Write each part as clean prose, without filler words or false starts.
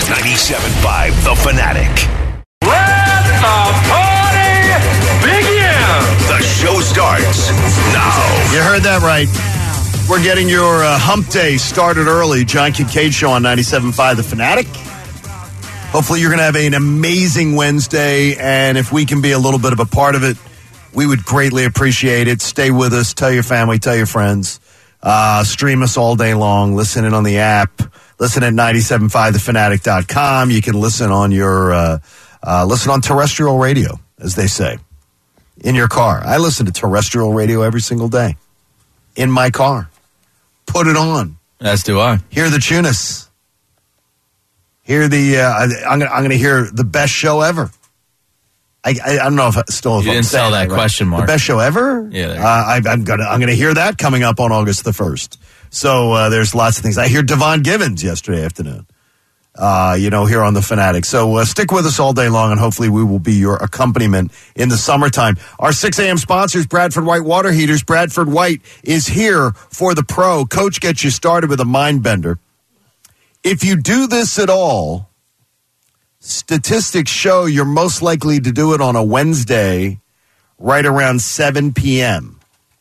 97.5 The Fanatic. Let the party begin! The show starts now. You heard that right. We're getting your hump day started early. John Kincaid Show on 97.5 The Fanatic. Hopefully you're going to have an amazing Wednesday, and if we can be a little bit of a part of it, we would greatly appreciate it. Stay with us. Tell your family. Tell your friends. Stream us all day long. Listen in on the app. Listen at 975thefanatic.com. You can listen on your listen on terrestrial radio, as they say, in your car. I listen to terrestrial radio every single day in my car. Put it on. As do I. Hear the tunis. Hear the. I'm going to hear the best show ever. I don't know if I still. You didn't sell that question mark. The best show ever. Yeah. I'm gonna hear that coming up on August the 1st. So there's lots of things. I hear Devon Givens yesterday afternoon. Here on the Fanatic. So stick with us all day long, and hopefully we will be your accompaniment in the summertime. Our 6 a.m. sponsors, Bradford White Water Heaters. Bradford White is here for the pro. Coach gets you started with a mind bender. If you do this at all, statistics show you're most likely to do it on a Wednesday right around 7 p.m.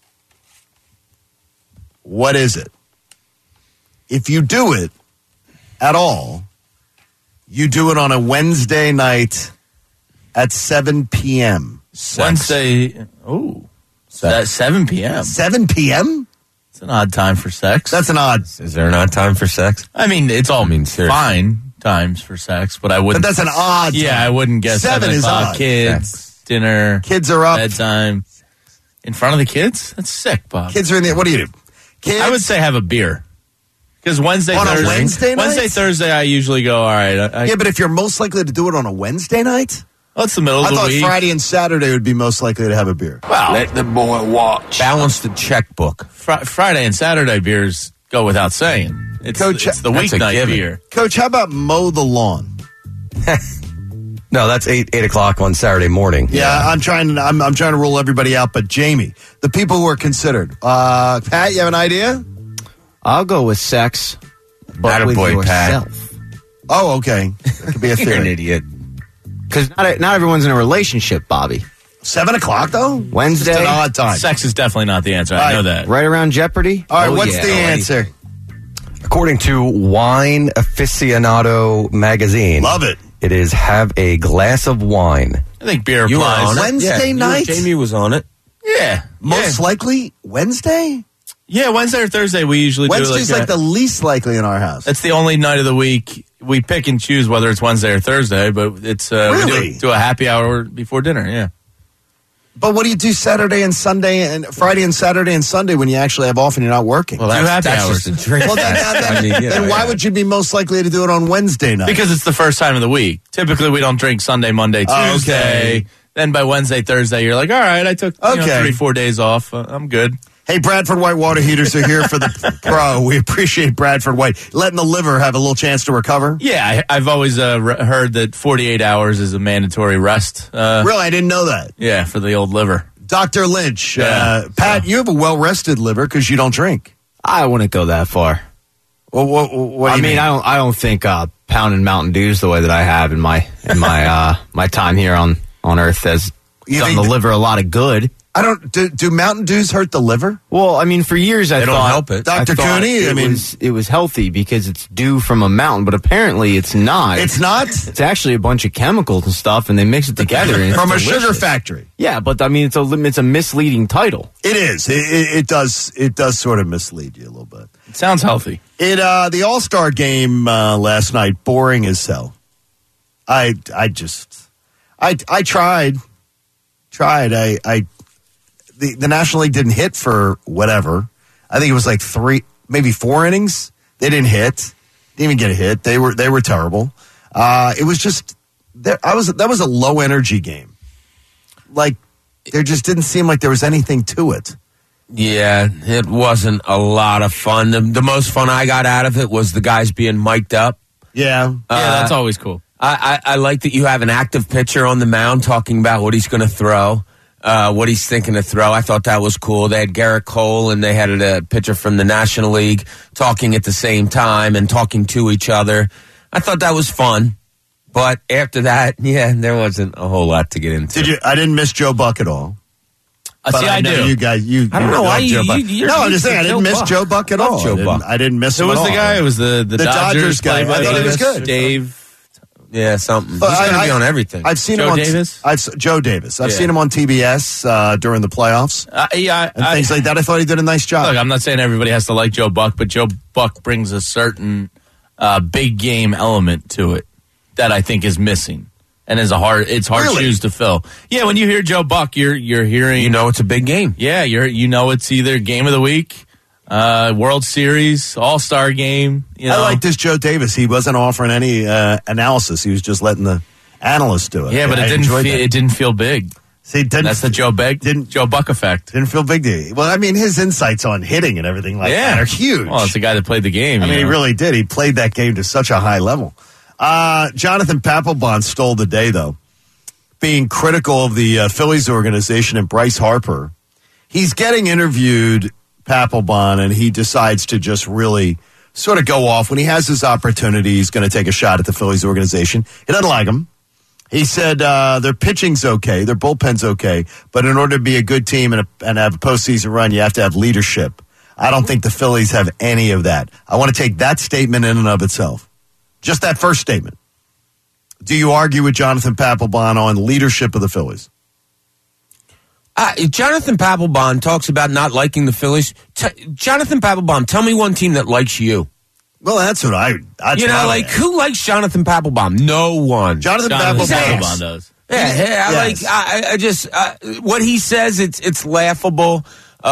What is it? If you do it at all, you do it on a Wednesday night at 7 p.m. Wednesday, that's 7 p.m. 7 p.m.? It's an odd time for sex. That's an odd. Is there an odd time for sex? I mean, it's all fine times for sex, but I wouldn't. But that's an odd time. Yeah, I wouldn't guess 7 is odd. Kids, dinner. Kids are up. Bedtime. In front of the kids? That's sick, Bob. Kids are in there. What do you do? Kids? I would say have a beer. Because Wednesday, on Thursday. A Wednesday night? Wednesday, Thursday, I usually go, all right. Yeah, but if you're most likely to do it on a Wednesday night? Well, it's the middle of the week. I thought Friday and Saturday would be most likely to have a beer. Well, let the boy watch. Balance the checkbook. Friday and Saturday beers go without saying. Coach, it's the weeknight beer. Coach, how about mow the lawn? No, that's 8 o'clock on Saturday morning. Yeah, I'm trying to rule everybody out, but Jamie, the people who are considered. Pat, you have an idea? I'll go with sex, but with Attaboy, yourself. Pat. Oh, okay. That could be a You're theory. an idiot. Because not everyone's in a relationship, Bobby. 7 o'clock, though? Wednesday? Just an odd time. Sex is definitely not the answer. I know that. Right around Jeopardy? All right, what's the answer? According to Wine Aficionado magazine. Love it. It is have a glass of wine. I think beer You were applies. on it. Wednesday night? Jamie was on it. Yeah. Most likely Wednesday? Yeah, Wednesday or Thursday we usually Wednesday's do like the least likely in our house. That's the only night of the week we pick and choose whether it's Wednesday or Thursday, but it's Really? we do a happy hour before dinner, yeah. But what do you do Saturday and Sunday and Friday and Saturday and Sunday when you actually have off and you're not working? Well, that's just a drink. Well, then why would you be most likely to do it on Wednesday night? Because it's the first time of the week. Typically, we don't drink Sunday, Monday, Tuesday. Okay. Then by Wednesday, Thursday, you're like, all right, I took 3-4 days off. I'm good. Hey, Bradford White Water Heaters are here for the pro. We appreciate Bradford White. Letting the liver have a little chance to recover. Yeah, I've always heard that 48 hours is a mandatory rest. Really? I didn't know that. Yeah, for the old liver. Dr. Lynch, Yeah. Pat, you have a well-rested liver because you don't drink. I wouldn't go that far. Well, what do you mean? I don't think pounding Mountain Dews the way that I have in my my time here on Earth has done the liver a lot of good. I don't. Do Mountain Dews hurt the liver? Well, I mean, for years I They don't thought help it. Dr. Cooney, it was healthy because it's dew from a mountain, but apparently it's not. It's not? It's actually a bunch of chemicals and stuff, and they mix it together. And From a it's sugar delicious. factory. Yeah, but I mean, it's a misleading title. It is. It does sort of mislead you a little bit. It sounds healthy. The All-Star game last night, boring as hell. I tried. The National League didn't hit for whatever. I think it was like 3, maybe 4 innings. They didn't hit. Didn't even get a hit. They were terrible. It was just that was a low energy game. Like there just didn't seem like there was anything to it. Yeah, it wasn't a lot of fun. The most fun I got out of it was the guys being mic'd up. Yeah. Yeah, that's always cool. I like that you have an active pitcher on the mound talking about what he's going to throw, what he's thinking to throw. I thought that was cool. They had Garrett Cole and they had a pitcher from the National League talking at the same time and talking to each other. I thought that was fun. But after that, there wasn't a whole lot to get into. Did you? I didn't miss Joe Buck at all. See, I do. You guys, I don't know why Joe Buck. No, I'm just saying I didn't miss Joe Buck at all. I didn't miss him Who at was all. the guy? It was the Dodgers guy. I thought he was good. Dave. Yeah, something. But He's going to be on everything. I've seen Joe him on Davis? Joe Davis. I've Yeah. seen him on TBS during the playoffs and things like that. I thought he did a nice job. Look, I'm not saying everybody has to like Joe Buck, but Joe Buck brings a certain big game element to it that I think is missing, and it's hard Really? shoes to fill. Yeah, when you hear Joe Buck, you're hearing, You know it's a big game. yeah, it's either game of the week, World Series, All-Star game. You know, I like this Joe Davis. He wasn't offering any analysis. He was just letting the analysts do it. yeah, but I it enjoyed that. didn't feel big. See, That's the Joe Buck effect. Didn't feel big to you. Well, I mean, his insights on hitting and everything like that are huge. Well, it's the guy that played the game. I mean, you he know? really did. He played that game to such a high level. Jonathan Papelbon stole the day, though, being critical of the Phillies organization and Bryce Harper. He's getting interviewed, Papelbon, and he decides to just really sort of go off. When he has his opportunity, he's going to take a shot at the Phillies organization. He doesn't like them. He said their pitching's okay, their bullpen's okay, but in order to be a good team and have a postseason run, you have to have leadership. I don't think the Phillies have any of that. I want to take that statement in and of itself. Just that first statement. Do you argue with Jonathan Papelbon on leadership of the Phillies? Jonathan Papelbon talks about not liking the Phillies. Jonathan Papelbon, tell me one team that likes you. Well, that's what I. That's You what know, I like, would who likes Jonathan Papelbon? No one. Jonathan Jonathan Papelbon. Papelbon does. Yeah, I just what he says, it's laughable.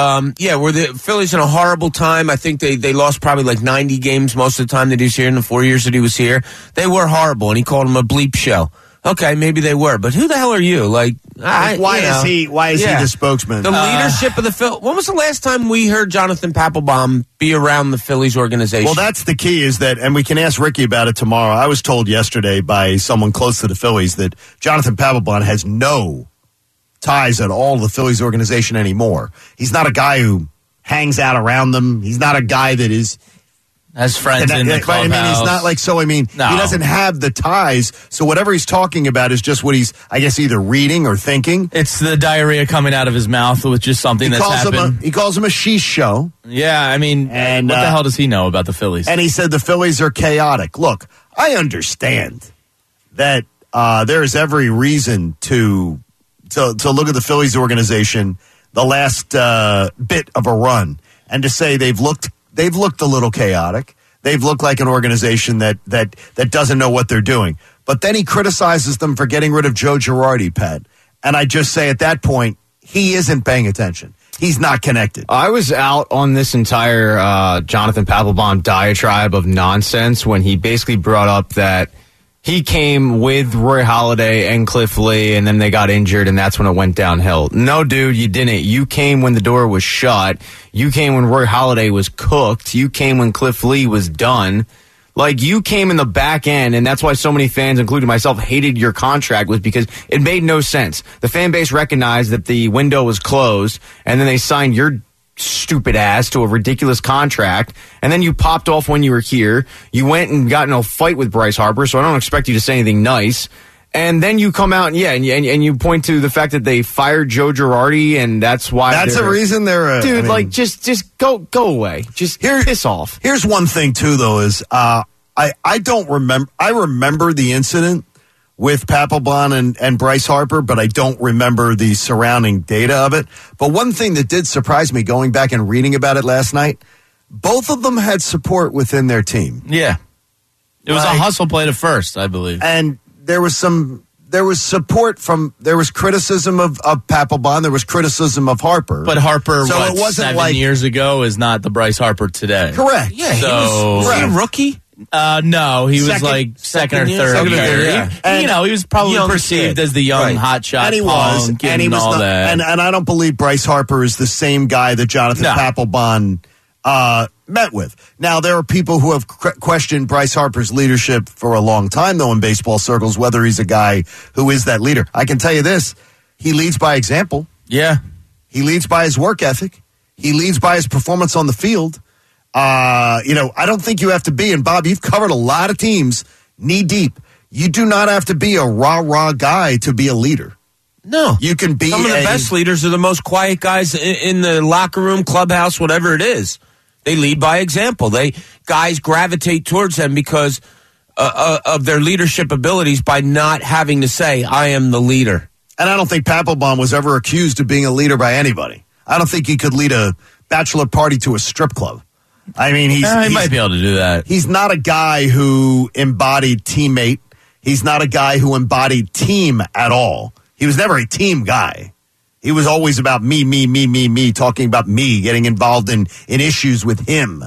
Were the Phillies in a horrible time? I think they lost probably like 90 games most of the time that he was here in the 4 years that he was here. They were horrible, and he called them a bleep show. Okay, maybe they were, but who the hell are you? Like, Why is he the spokesman? The leadership of the Phillies. When was the last time we heard Jonathan Papelbon be around the Phillies organization? Well, that's the key is that, and we can ask Ricky about it tomorrow. I was told yesterday by someone close to the Phillies that Jonathan Papelbon has no ties at all to the Phillies organization anymore. He's not a guy who hangs out around them. He's not a guy that is... Has friends in the clubhouse. I mean, he's not like, No. he doesn't have the ties. So whatever he's talking about is just what he's, I guess, either reading or thinking. It's the diarrhea coming out of his mouth with just something that's happened. He calls him a sheesh show. Yeah, I mean, And, what the hell does he know about the Phillies? And he said the Phillies are chaotic. Look, I understand that there is every reason to look at the Phillies organization the last bit of a run and to say they've looked a little chaotic. They've looked like an organization that doesn't know what they're doing. But then he criticizes them for getting rid of Joe Girardi, Pat. And I just say at that point, he isn't paying attention. He's not connected. I was out on this entire Jonathan Papelbon diatribe of nonsense when he basically brought up that he came with Roy Halladay and Cliff Lee, and then they got injured, and that's when it went downhill. No, dude, you didn't. You came when the door was shut. You came when Roy Halladay was cooked. You came when Cliff Lee was done. Like, you came in the back end, and that's why so many fans, including myself, hated your contract, was because it made no sense. The fan base recognized that the window was closed, and then they signed your stupid ass to a ridiculous contract, and then you popped off when you were here. You went and got in a fight with Bryce Harper, so I don't expect you to say anything nice. And then you come out and you point to the fact that they fired Joe Girardi, and that's why That's a reason they're dude. Just go away. Just piss off. Here's one thing too, though, is I don't remember. I remember the incident with Papelbon and Bryce Harper, but I don't remember the surrounding data of it. But one thing that did surprise me going back and reading about it last night, both of them had support within their team. Yeah. It was a hustle play to first, I believe. And there was support there was criticism of Papelbon, there was criticism of Harper. But Harper, so it wasn't 7 years ago is not the Bryce Harper today. Correct. Yeah, was he a rookie? No, he was like second or third year. Yeah. And, he was probably perceived as the young hotshot and he was, punk and he was all not, that. and I don't believe Bryce Harper is the same guy that Jonathan Papelbon met with. Now, there are people who have questioned Bryce Harper's leadership for a long time, though, in baseball circles, whether he's a guy who is that leader. I can tell you this, he leads by example. Yeah. He leads by his work ethic. He leads by his performance on the field. I don't think you have to be, and Bob, you've covered a lot of teams. knee deep. You do not have to be a rah-rah guy to be a leader. No. You can be Some of the best leaders are the most quiet guys in the locker room, clubhouse, whatever it is. They lead by example. Guys gravitate towards them because of their leadership abilities by not having to say, I am the leader. And I don't think Papelbon was ever accused of being a leader by anybody. I don't think he could lead a bachelor party to a strip club. I mean, he might be able to do that. He's not a guy who embodied teammate. He's not a guy who embodied team at all. He was never a team guy. He was always about me, talking about me, getting involved in issues with him.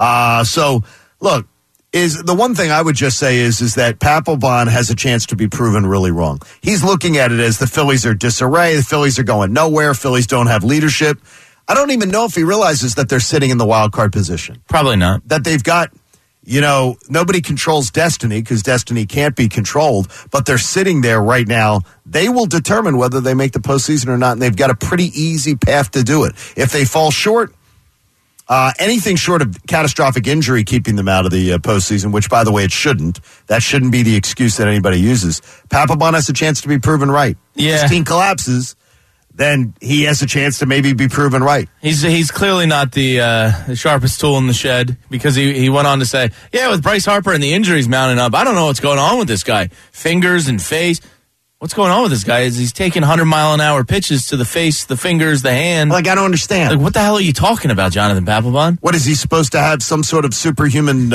So, look, is the one thing I would just say is that Papelbon has a chance to be proven really wrong. He's looking at it as the Phillies are disarray. The Phillies are going nowhere. Phillies don't have leadership. I don't even know if he realizes that they're sitting in the wild card position. Probably not. That they've got, nobody controls destiny because destiny can't be controlled, but they're sitting there right now. They will determine whether they make the postseason or not, and they've got a pretty easy path to do it. If they fall short, anything short of catastrophic injury keeping them out of the postseason, which, by the way, it shouldn't. That shouldn't be the excuse that anybody uses. Papelbon has a chance to be proven right. Yeah. If his team collapses, then he has a chance to maybe be proven right. He's clearly not the sharpest tool in the shed because he went on to say, with Bryce Harper and the injuries mounting up, I don't know what's going on with this guy. Fingers and face. What's going on with this guy is he's taking 100-mile-an-hour pitches to the face, the fingers, the hand. Like, I don't understand. Like, what the hell are you talking about, Jonathan Papelbon? What, is he supposed to have some sort of superhuman,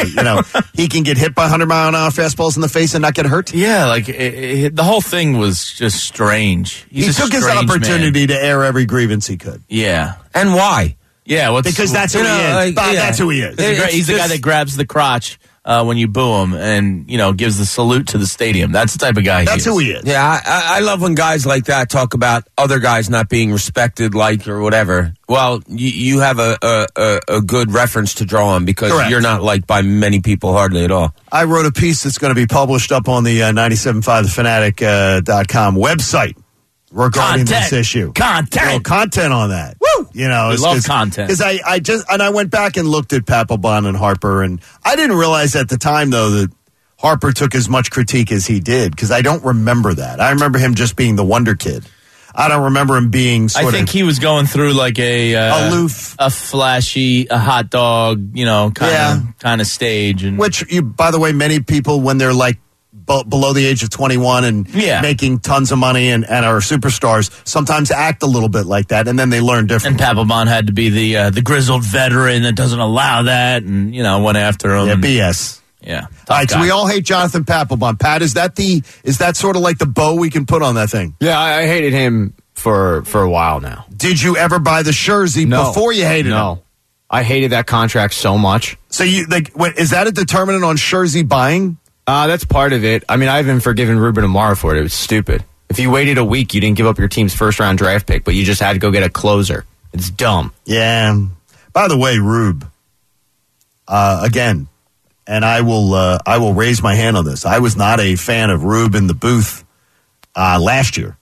he can get hit by 100-mile-an-hour fastballs in the face and not get hurt? Yeah, like, the whole thing was just strange. He took his opportunity to air every grievance he could. Yeah. And why? Yeah, because that's who he is. That's who he is. He's the guy that grabs the crotch when you boo him and, gives the salute to the stadium. That's the type of guy That's who he is. Yeah, I love when guys like that talk about other guys not being respected, liked, or whatever. Well, you have a good reference to draw on because Correct. You're not liked by many people hardly at all. I wrote a piece that's going to be published up on the 97.5thefanatic.com website regarding this issue. Content on that. Woo! We love content. Because I went back and looked at Papelbon and Harper, and I didn't realize at the time, though, that Harper took as much critique as he did, because I don't remember that. I remember him just being the wonder kid. I don't remember him being I think he was going through like aloof, a flashy, a hot dog, kind of stage. And which, by the way, many people, when they're like below the age of 21 and making tons of money and are superstars, sometimes act a little bit like that, and then they learn different. And Papelbon had to be the grizzled veteran that doesn't allow that, and went after him. Yeah, BS. Yeah. All right, so we all hate Jonathan Papelbon. Pat, is that sort of like the bow we can put on that thing? Yeah, I hated him for a while now. Did you ever buy the Scherzer before you hated him? No. I hated that contract so much. So is that a determinant on Scherzer buying? That's part of it. I mean, I haven't forgiven Ruben Amaro for it. It was stupid. If you waited a week, you didn't give up your team's first-round draft pick, but you just had to go get a closer. It's dumb. Yeah. By the way, Rube, again, and I will raise my hand on this. I was not a fan of Rube in the booth last year.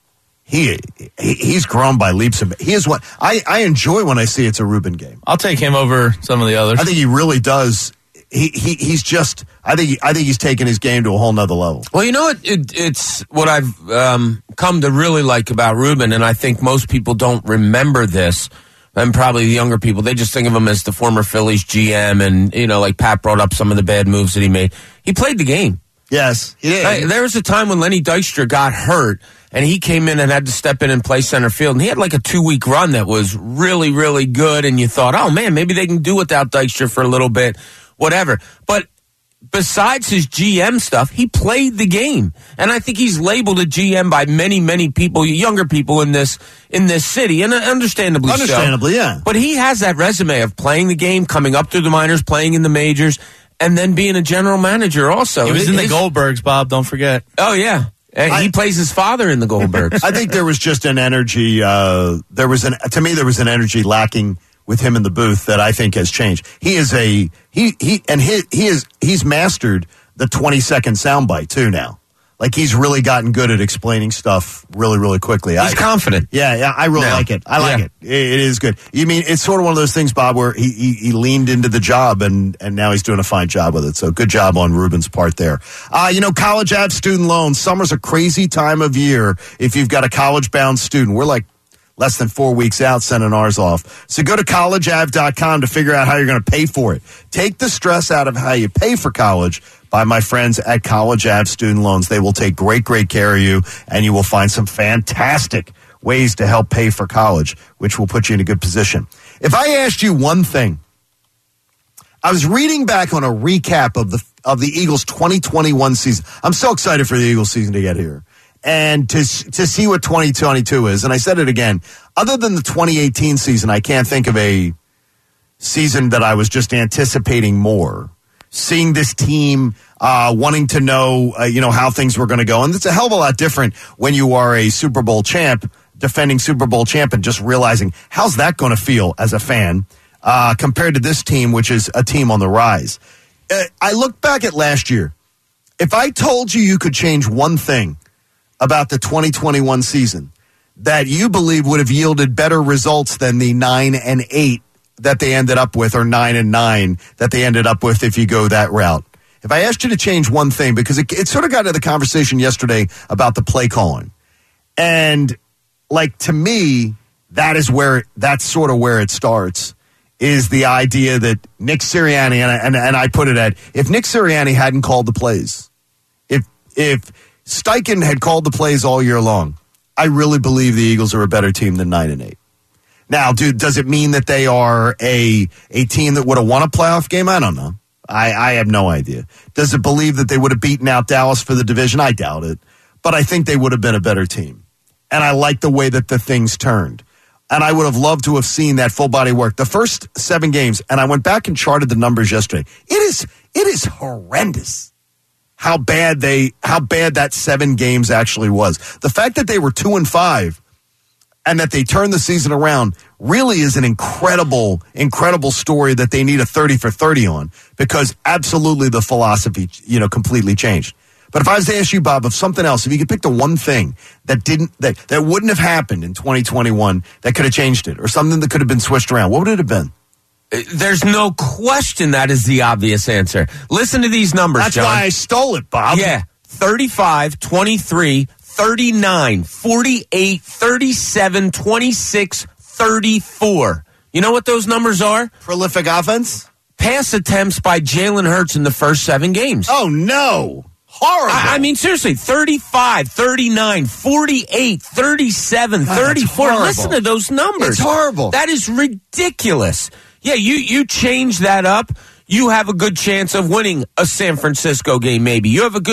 He's grown by leaps and bounds. He is what I enjoy when I see it's a Ruben game. I'll take him over some of the others. I think he really does. He's just. I think he's taken his game to a whole nother level. Well, you know what? It's what I've come to really like about Ruben, and I think most people don't remember this. And probably the younger people, they just think of him as the former Phillies GM, and like Pat brought up some of the bad moves that he made. He played the game. Yes, he did. There was a time when Lenny Dykstra got hurt, and he came in and had to step in and play center field, and he had like a 2-week run that was really, really good, and you thought, oh man, maybe they can do without Dykstra for a little bit, whatever. But besides his GM stuff, he played the game. And I think he's labeled a GM by many, many people, younger people in this city, and understandably so. Yeah. But he has that resume of playing the game, coming up through the minors, playing in the majors, and then being a general manager also. He was in the Goldbergs, Bob, don't forget. Oh, yeah. And he plays his father in the Goldbergs. I think there was just an energy, to me there was an energy lacking with him in the booth that I think has changed. He's mastered the 20-second soundbite too now. Like he's really gotten good at explaining stuff really, really quickly. He's confident. Yeah, I really like it. I like it. It is good. You mean it's sort of one of those things, Bob, where he leaned into the job and now he's doing a fine job with it. So good job on Ruben's part there. College Ave student loans. Summer's a crazy time of year if you've got a college-bound student. We're like less than 4 weeks out sending ours off. So go to collegeave.com to figure out how you're going to pay for it. Take the stress out of how you pay for college by my friends at College Ave Student Loans. They will take great, great care of you, and you will find some fantastic ways to help pay for college, which will put you in a good position. If I asked you one thing, I was reading back on a recap of the Eagles' 2021 season. I'm so excited for the Eagles season to get here and to see what 2022 is. And I said it again, other than the 2018 season, I can't think of a season that I was just anticipating more. Seeing this team, wanting to know, how things were going to go. And it's a hell of a lot different when you are a Super Bowl champ, defending Super Bowl champ, and just realizing how's that going to feel as a fan compared to this team, which is a team on the rise. I look back at last year. If I told you could change one thing about the 2021 season that you believe would have yielded better results than the 9-8 that they ended up with, or 9-9 that they ended up with if you go that route. If I asked you to change one thing, because it sort of got to the conversation yesterday about the play calling. And to me, that's sort of where it starts, is the idea that Nick Sirianni, and I put it at, if Nick Sirianni hadn't called the plays, if Steichen had called the plays all year long, I really believe the Eagles are a better team than 9-8. Now, does it mean that they are a team that would have won a playoff game? I don't know. I have no idea. Does it believe that they would have beaten out Dallas for the division? I doubt it. But I think they would have been a better team. And I like the way that the things turned. And I would have loved to have seen that full body work. The first 7 games, and I went back and charted the numbers yesterday. It is horrendous how bad that 7 games actually was. The fact that they were 2-5 and that they turned the season around really is an incredible, incredible story that they need a 30 for 30 on, because absolutely the philosophy, completely changed. But if I was to ask you, Bob, of something else, if you could pick the one thing that wouldn't have happened in 2021 that could have changed it, or something that could have been switched around, what would it have been? There's no question that is the obvious answer. Listen to these numbers, That's John. why I stole it, Bob. Yeah, 35, 23, 39, 48, 37, 26, 34. You know what those numbers are? Prolific offense? Pass attempts by Jalen Hurts in the first 7 games. Oh, no. Horrible. I mean, seriously, 35, 39, 48, 37, 34. Listen to those numbers. It's horrible. That is ridiculous. Yeah, you change that up, you have a good chance of winning a San Francisco game, maybe. You have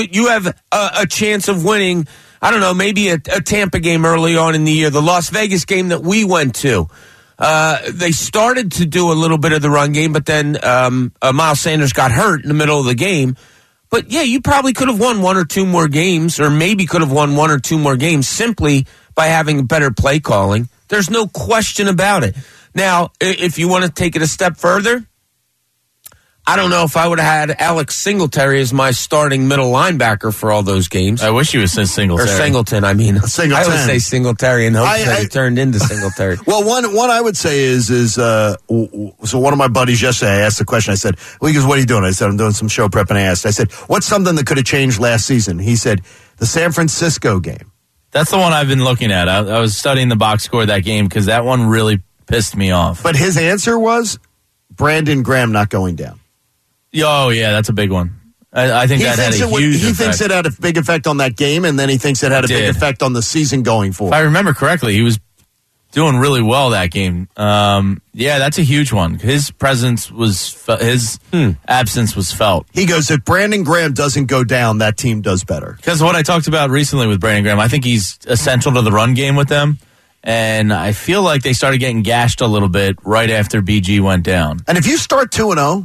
a chance of winning, I don't know, maybe a Tampa game early on in the year, the Las Vegas game that we went to. They started to do a little bit of the run game, but then Miles Sanders got hurt in the middle of the game. But, yeah, you probably could have won 1 or 2 more games, or maybe could have won 1 or 2 more games simply by having better play calling. There's no question about it. Now, if you want to take it a step further, I don't know if I would have had Alex Singletary as my starting middle linebacker for all those games. I wish he was Singletary. Or Singleton, I mean. Singleton. I always say Singletary and hope that it turned into Singletary. Well, one I would say is so one of my buddies yesterday, I asked the question, I said, well, he goes, what are you doing? I said, I'm doing some show prep, and I said, what's something that could have changed last season? He said, the San Francisco game. That's the one I've been looking at. I was studying the box score of that game because that one really pissed me off. But his answer was Brandon Graham not going down. Oh, yeah, that's a big one. I think that had a huge effect. He thinks it had a big effect on that game, and then he thinks it had a big effect on the season going forward. If I remember correctly, he was doing really well that game. Yeah, that's a huge one. His presence his absence was felt. He goes, if Brandon Graham doesn't go down, that team does better. Because what I talked about recently with Brandon Graham, I think he's essential to the run game with them. And I feel like they started getting gashed a little bit right after BG went down. And if you start 2-0,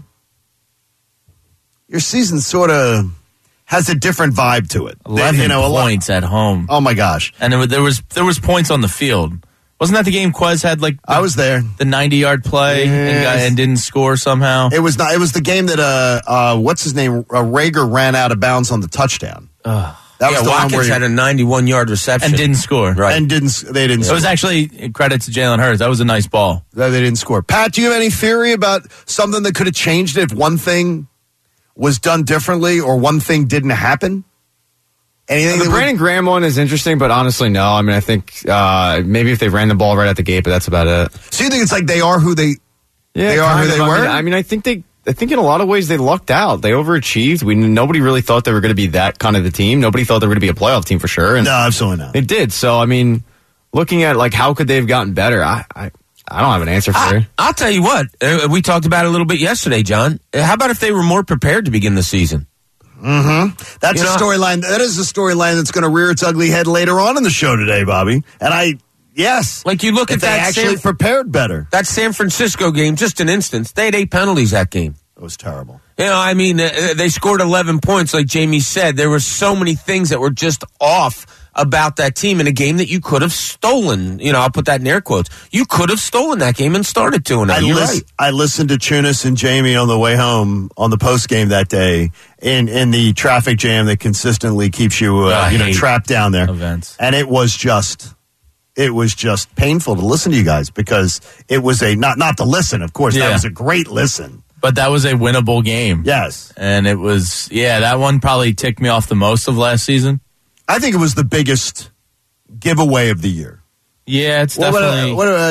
your season sort of has a different vibe to it. 11 points at home. Oh, my gosh. And there was points on the field. Wasn't that the game Quez had I was there. The 90-yard play and didn't score somehow? It was not. It was the game that what's his name? Rager ran out of bounds on the touchdown. That That was the one Watkins where had a 91-yard reception. And didn't score. Right. and they didn't. It Score. was actually credit to Jalen Hurts. That was a nice ball. They didn't score. Pat, do you have any theory about something that could have changed it if one thing was done differently or one thing didn't happen? Anything? The Brandon Graham one is interesting, but honestly, no. I mean, I think maybe if they ran the ball right at the gate, but that's about it. So you think it's like they are who they? Yeah, they are who they were. I mean, I think in a lot of ways they lucked out. They overachieved. Nobody really thought they were going to be that kind of the team. Nobody thought they were going to be a playoff team for sure. And No, absolutely not. they did. So I mean, looking at like how could they have gotten better? I don't have an answer for you. I'll tell you what. We talked about it a little bit yesterday, John. How about if they were more prepared to begin the season? That's a storyline. That is a storyline that's going to rear its ugly head later on in the show today, Bobby. And yes, Like you look if at they that actually prepared better. that San Francisco game, just an instance. They had 8 penalties that game. It was terrible. You know, I mean, they scored 11 points, like Jamie said. There were so many things that were just off about that team in a game that you could have stolen. You know, I'll put that in air quotes. You could have stolen that game and started 2-0. You're right. I listened to Chunas and Jamie on the way home on the post game that day in the traffic jam that consistently keeps you trapped down there. Events. And it was just painful to listen to you guys because it was not to listen, of course. That Yeah. was a great listen. But that was a winnable game. Yes. And it was, that one probably ticked me off the most of last season. I think it was the biggest giveaway of the year. Yeah, it's definitely.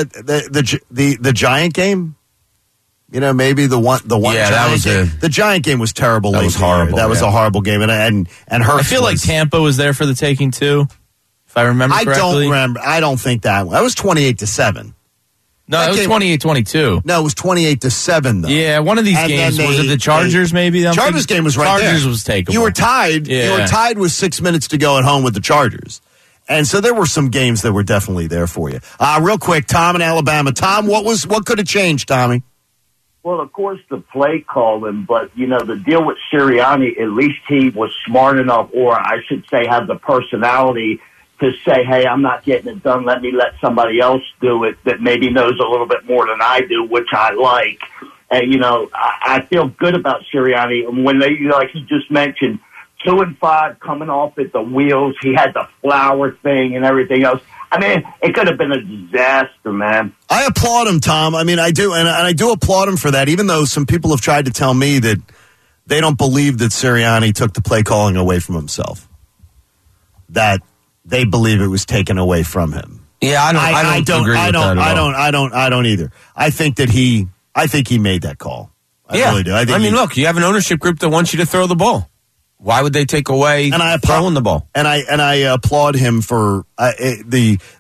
The Giant game? You know, maybe the one. Yeah, that was game. The Giant game was terrible. That was horrible. That was a horrible game, and Hurts. I feel like Tampa was there for the taking too, if I remember correctly. I don't remember. I don't think that one. That was 28-7. No, that it was game- 28-22. No, it was 28-7 though. Yeah, one of these And games then was it the Chargers? Maybe I'm Chargers thinking- game was right there. Chargers was taken. You were tied. Yeah. You were tied with 6 minutes to go at home with the Chargers, and so there were some games that were definitely there for you. Real quick, Tom in Alabama. Tom, what could have changed, Tommy? Well, of course, the play calling, but, you know, the deal with Sirianni, at least he was smart enough, or I should say have the personality to say, hey, I'm not getting it done. Let somebody else do it that maybe knows a little bit more than I do, which I like. And, you know, I feel good about Sirianni. And when they, like he just mentioned, 2-5 coming off at the wheels, he had the flower thing and everything else. I mean, it could have been a disaster, man. I applaud him, Tom. I mean, I do, and I do applaud him for that, even though some people have tried to tell me that they don't believe that Sirianni took the play calling away from himself. That they believe it was taken away from him. Yeah, I don't agree with that at all. I don't either. I think he made that call. I really do. I mean, look, you have an ownership group that wants you to throw the ball. Why would they take away throwing the ball? And I applaud him for and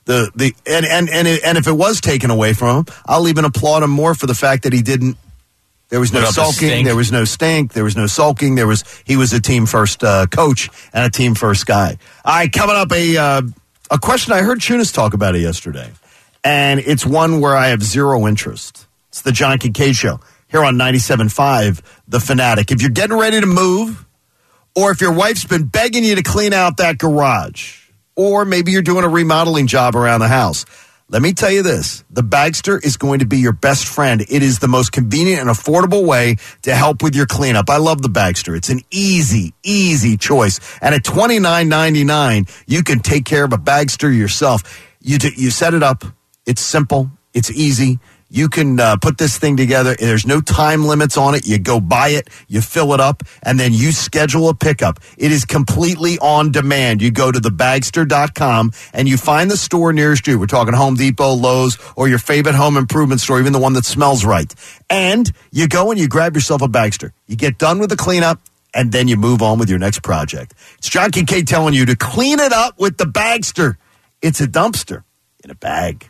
if it was taken away from him, I'll even applaud him more for the fact that he didn't. There was no sulking. There was no stink. There was no sulking. He was a team first coach and a team first guy. All right, coming up a question I heard Chunas talk about it yesterday, and it's one where I have zero interest. It's the John Kincaid Show here on 97.5 The Fanatic. If you're getting ready to move, or if your wife's been begging you to clean out that garage, or maybe you're doing a remodeling job around the house, let me tell you this. The Bagster is going to be your best friend. It is the most convenient and affordable way to help with your cleanup. I love the Bagster. It's an easy, easy choice. And at $29.99, you can take care of a Bagster yourself. You set it up. It's simple. It's easy. You can put this thing together. There's no time limits on it. You go buy it, you fill it up, and then you schedule a pickup. It is completely on demand. You go to thebagster.com and you find the store nearest you. We're talking Home Depot, Lowe's, or your favorite home improvement store, even the one that smells right. And you go and you grab yourself a Bagster. You get done with the cleanup, and then you move on with your next project. It's John Kincaid telling you to clean it up with the Bagster. It's a dumpster in a bag.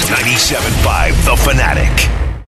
97.5 The Fanatic.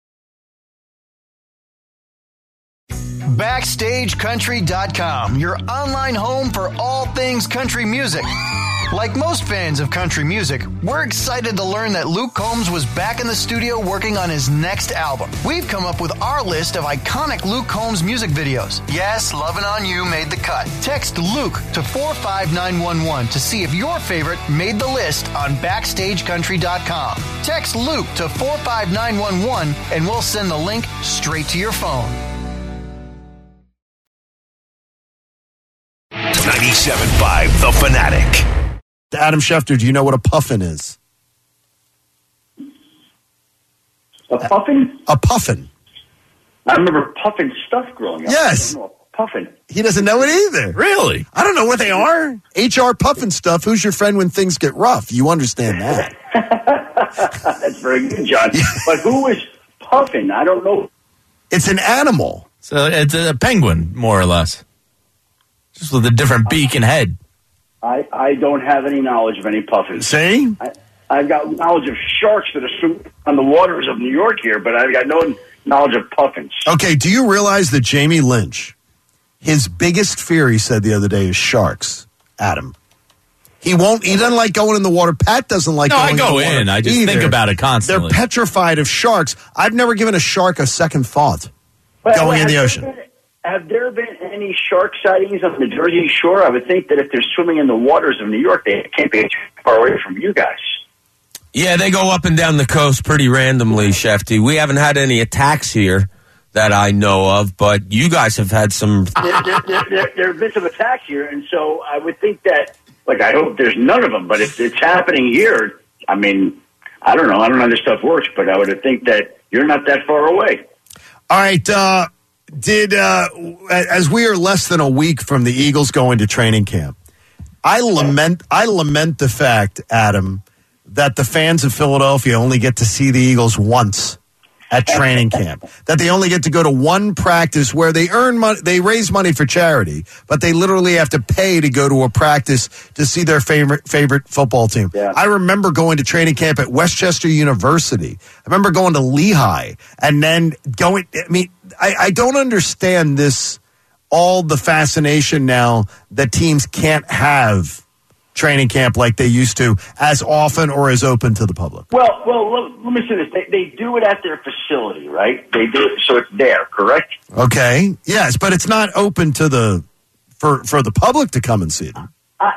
BackstageCountry.com, your online home for all things country music. Like most fans of country music, we're excited to learn that Luke Combs was back in the studio working on his next album. We've come up with our list of iconic Luke Combs music videos. Yes, Lovin' On You made the cut. Text Luke to 45911 to see if your favorite made the list on BackstageCountry.com. Text Luke to 45911 and we'll send the link straight to your phone. 97.5 The Fanatic. Adam Schefter, do you know what a puffin is? A puffin? A puffin. I remember puffin stuff growing up. Yes. I don't know, puffin. He doesn't know it either. Really? I don't know what they are. HR puffin stuff. Who's your friend when things get rough? You understand that. That's very good, John. But who is puffin? I don't know. It's an animal. So it's a penguin, more or less. Just with a different beak and head. I don't have any knowledge of any puffins. See? I've got knowledge of sharks that are swimming on the waters of New York here, but I've got no knowledge of puffins. Okay, do you realize that Jamie Lynch, his biggest fear, he said the other day, is sharks, Adam? He doesn't like going in the water. Pat doesn't like going in the water. No, I go in. I just either. think about it constantly. They're petrified of sharks. I've never given a shark a second thought going in the ocean. Have there been any shark sightings on the Jersey Shore? I would think that if they're swimming in the waters of New York, they can't be too far away from you guys. Yeah, they go up and down the coast pretty randomly, Shefty. We haven't had any attacks here that I know of, but you guys have had some. There have been some attacks here, and so I would think that, I hope there's none of them, but if it's happening here, I mean, I don't know how this stuff works, but I would think that you're not that far away. All right, as we are less than a week from the Eagles going to training camp, I lament the fact, Adam, that the fans of Philadelphia only get to see the Eagles once at training camp. That they only get to go to one practice where they earn money, they raise money for charity, but they literally have to pay to go to a practice to see their favorite football team. Yeah. I remember going to training camp at Westchester University. I remember going to Lehigh and then going. I mean, I don't understand this. All the fascination now that teams can't have training camp like they used to as often or as open to the public. Well, let me say this. They do it at their facility, right? They do it, so it's there, correct? Okay. Yes, but it's not open to for the public to come and see them.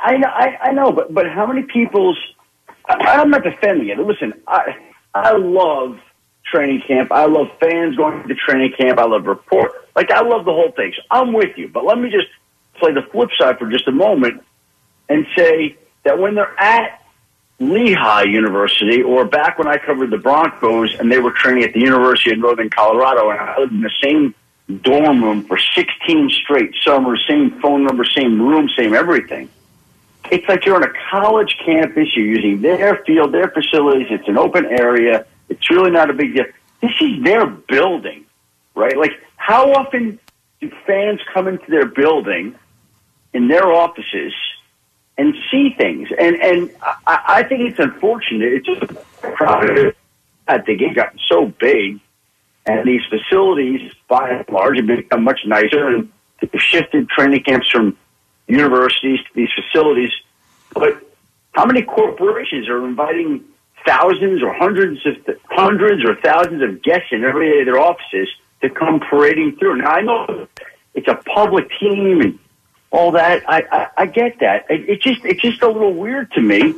I know, but how many people's... I'm not defending it. Listen, I love training camp. I love fans going to training camp. I love report. I love the whole thing. So I'm with you. But let me just play the flip side for just a moment and say that when they're at Lehigh University, or back when I covered the Broncos and they were training at the University of Northern Colorado, and I lived in the same dorm room for 16 straight summers, same phone number, same room, same everything. It's like you're on a college campus. You're using their field, their facilities. It's an open area. It's really not a big deal. This is their building, right? How often do fans come into their building, in their offices, and see things? And I think it's unfortunate. It's just crowded. I think it got so big, and these facilities, by and large, have become much nicer, and they've shifted training camps from universities to these facilities. But how many corporations are inviting thousands or hundreds or thousands of guests in every day of their offices to come parading through? Now, I know it's a public team and all that. I get that. It's just a little weird to me.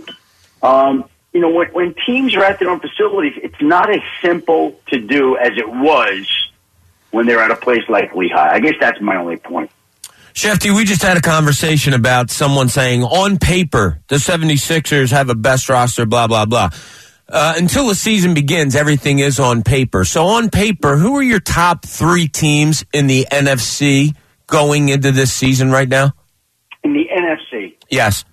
When teams are at their own facilities, it's not as simple to do as it was when they're at a place like Lehigh. I guess that's my only point. Shefty, we just had a conversation about someone saying, on paper, the 76ers have a best roster, blah, blah, blah. Until the season begins, everything is on paper. So on paper, who are your top three teams in the NFC going into this season right now? In the NFC? Yes.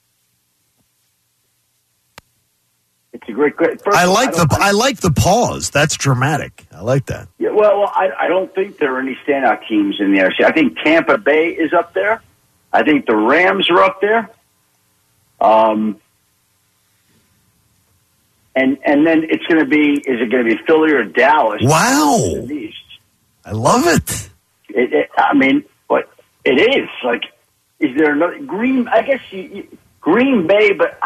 It's a great. I like the pause. That's dramatic. I like that. Yeah, well, I don't think there are any standout teams in the NFC. I think Tampa Bay is up there. I think the Rams are up there. And then it's going to be, is it going to be Philly or Dallas? Wow. I love it. I mean, but it is. Is there another Green? I guess Green Bay, but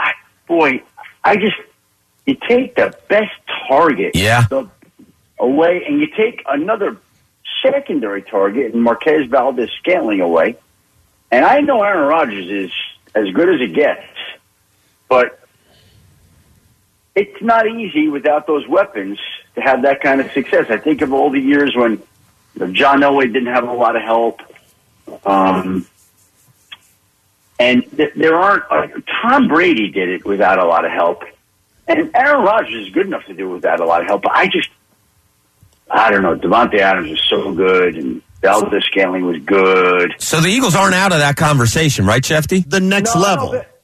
you take the best target away, and you take another secondary target, and Marquez Valdes-Scantling away. And I know Aaron Rodgers is as good as it gets, but it's not easy without those weapons to have that kind of success. I think of all the years when John Elway didn't have a lot of help. And there aren't. Tom Brady did it without a lot of help, and Aaron Rodgers is good enough to do it without a lot of help. But I don't know. Devontae Adams was so good, and Valdez Scantling was good. So the Eagles aren't out of that conversation, right, Shefty? The next level. No,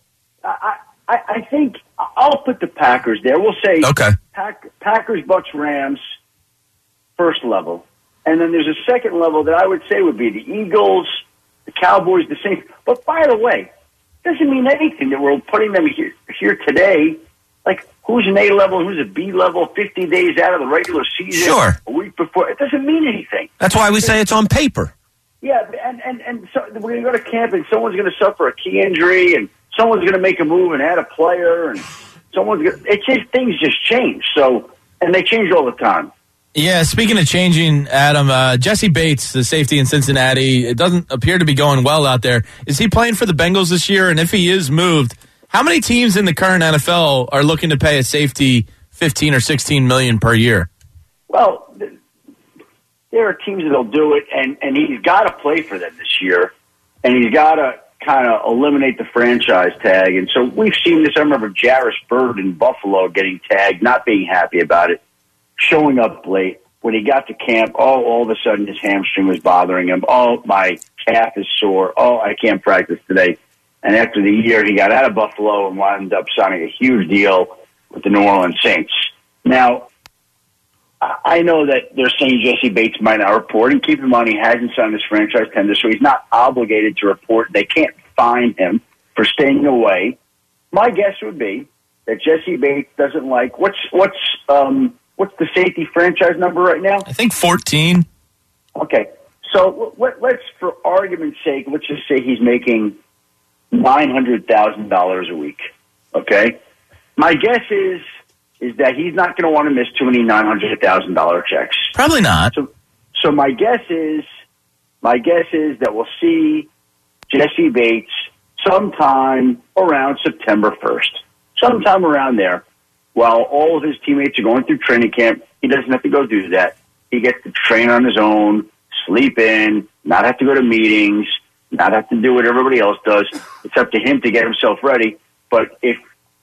I think I'll put the Packers there. We'll say Okay. Packers, Bucks, Rams, first level. And then there's a second level that I would say would be the Eagles, the Cowboys, the Saints. But by the way, it doesn't mean anything that we're putting them here today. Like, who's an A level, who's a B level, 50 days out of the regular season, Sure. a week before. It doesn't mean anything. That's why we say it's on paper. Yeah, and so we're going to go to camp, and someone's going to suffer a key injury, and someone's going to make a move and add a player, and things just change. So, and they change all the time. Yeah, speaking of changing, Adam, Jesse Bates, the safety in Cincinnati, it doesn't appear to be going well out there. Is he playing for the Bengals this year? And if he is moved, how many teams in the current NFL are looking to pay a safety $15 or $16 million per year? Well, there are teams that'll do it, and he's got to play for them this year, and he's got to kind of eliminate the franchise tag. And so we've seen this. I remember Jarris Bird in Buffalo getting tagged, not being happy about it, showing up late. When he got to camp, all of a sudden his hamstring was bothering him. Oh, my calf is sore. Oh, I can't practice today. And after the year, he got out of Buffalo and wound up signing a huge deal with the New Orleans Saints. Now, I know that they're saying Jesse Bates might not report, and keep in mind he hasn't signed his franchise tender, so he's not obligated to report. They can't fine him for staying away. My guess would be that Jesse Bates doesn't like what's the safety franchise number right now? I think 14. Okay, so let's, for argument's sake, let's just say he's making $900,000 a week. Okay, my guess is that he's not going to want to miss too many $900,000 checks. Probably not. So my guess is that we'll see Jesse Bates sometime around September 1st, sometime around there, while all of his teammates are going through training camp. He doesn't have to go do that. He gets to train on his own, sleep in, not have to go to meetings, not have to do what everybody else does. It's up to him to get himself ready. But if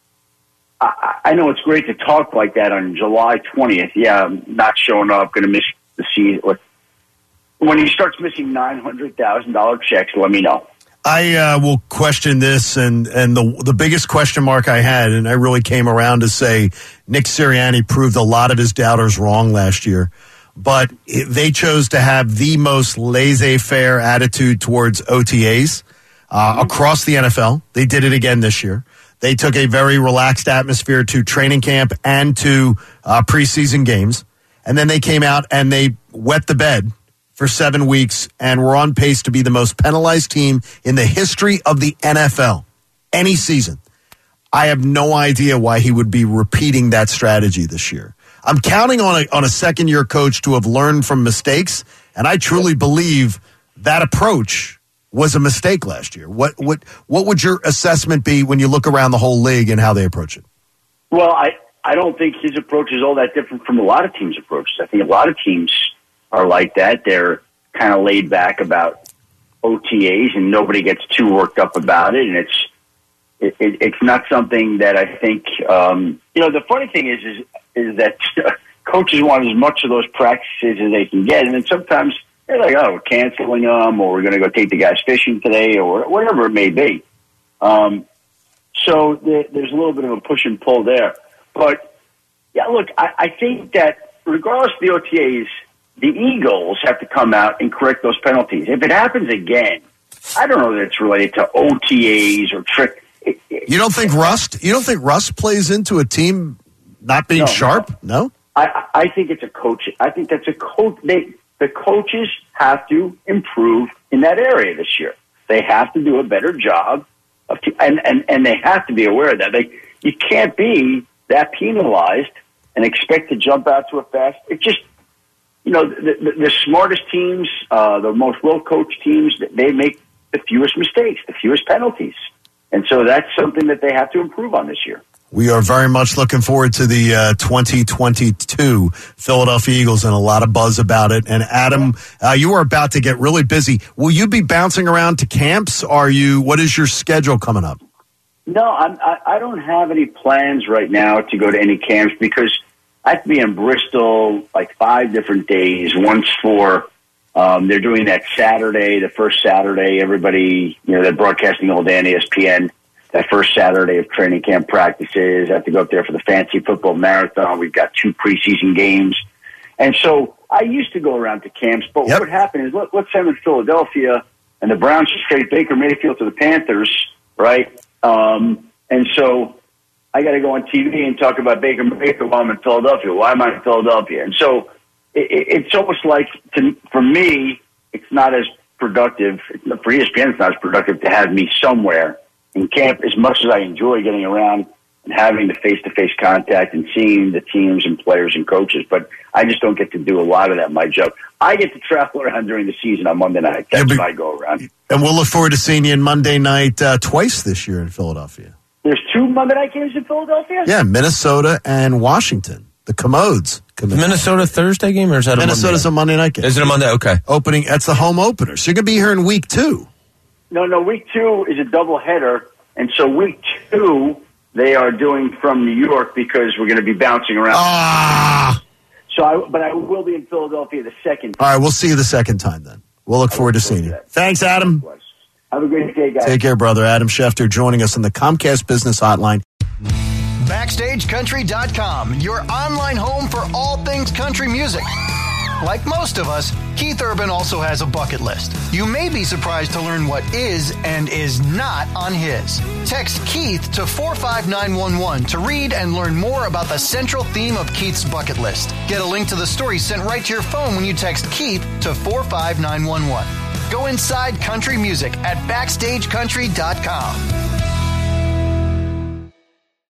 I know it's great to talk like that on July 20th. Yeah, I'm not showing up, going to miss the season. When he starts missing $900,000 checks, let me know. I will question this, and the biggest question mark I had, and I really came around to say Nick Sirianni proved a lot of his doubters wrong last year, but they chose to have the most laissez-faire attitude towards OTAs across the NFL. They did it again this year. They took a very relaxed atmosphere to training camp and to preseason games, and then they came out and they wet the bed for 7 weeks, and we're on pace to be the most penalized team in the history of the NFL, any season. I have no idea why he would be repeating that strategy this year. I'm counting on a second-year coach to have learned from mistakes, and I truly believe that approach was a mistake last year. What would your assessment be when you look around the whole league and how they approach it? Well, I don't think his approach is all that different from a lot of teams' approaches. I think a lot of teams are like that. They're kind of laid back about OTAs, and nobody gets too worked up about it. And it's not something that I think. The funny thing is that coaches want as much of those practices as they can get, and then sometimes they're like, "Oh, we're canceling them, or we're going to go take the guys fishing today, or whatever it may be." So there's a little bit of a push and pull there. But yeah, look, I think that regardless of the OTAs, the Eagles have to come out and correct those penalties. If it happens again, I don't know that it's related to OTAs or trick. You don't think rust? You don't think rust plays into a team not being sharp? No. I think it's a coach. I think that's a coach. The coaches have to improve in that area this year. They have to do a better job and they have to be aware of that. You can't be that penalized and expect to jump out to a fast. It just, the smartest teams, the most well-coached teams, they make the fewest mistakes, the fewest penalties. And so that's something that they have to improve on this year. We are very much looking forward to the 2022 Philadelphia Eagles and a lot of buzz about it. And Adam, you are about to get really busy. Will you be bouncing around to camps? What is your schedule coming up? No, I don't have any plans right now to go to any camps because I have to be in Bristol like 5 different days. Once for they're doing that Saturday, the first Saturday. Everybody, they're broadcasting all day on ESPN. That first Saturday of training camp practices. I have to go up there for the fantasy football marathon. We've got 2 preseason games. And so I used to go around to camps, but what would happen is, let's say I'm in Philadelphia and the Browns just trade Baker Mayfield to the Panthers, right? And so I got to go on TV and talk about Baker Mayfield while I'm in Philadelphia. Why am I in Philadelphia? And so it's almost like, for me, it's not as productive. For ESPN, it's not as productive to have me somewhere in camp, as much as I enjoy getting around and having the face-to-face contact and seeing the teams and players and coaches. But I just don't get to do a lot of that in my job. I get to travel around during the season on Monday night. That's when I go around. And we'll look forward to seeing you on Monday night twice this year in Philadelphia. There's 2 Monday night games in Philadelphia? Yeah, Minnesota and Washington. The Commodes. Minnesota Thursday game, or is that Minnesota's a Monday night game? Is it a Monday? Okay. Opening, that's the home opener. So you're going to be here in week 2. No, week 2 is a doubleheader, and so week 2 they are doing from New York because we're going to be bouncing around. But I will be in Philadelphia the second time. All right, well see you the second time then. We'll look forward to seeing you. Thanks, Adam. Have a great day, guys. Take care, brother. Adam Schefter joining us on the Comcast Business Hotline. BackstageCountry.com, your online home for all things country music. Like most of us, Keith Urban also has a bucket list. You may be surprised to learn what is and is not on his. Text Keith to 45911 to read and learn more about the central theme of Keith's bucket list. Get a link to the story sent right to your phone when you text Keith to 45911. Go inside country music at BackstageCountry.com.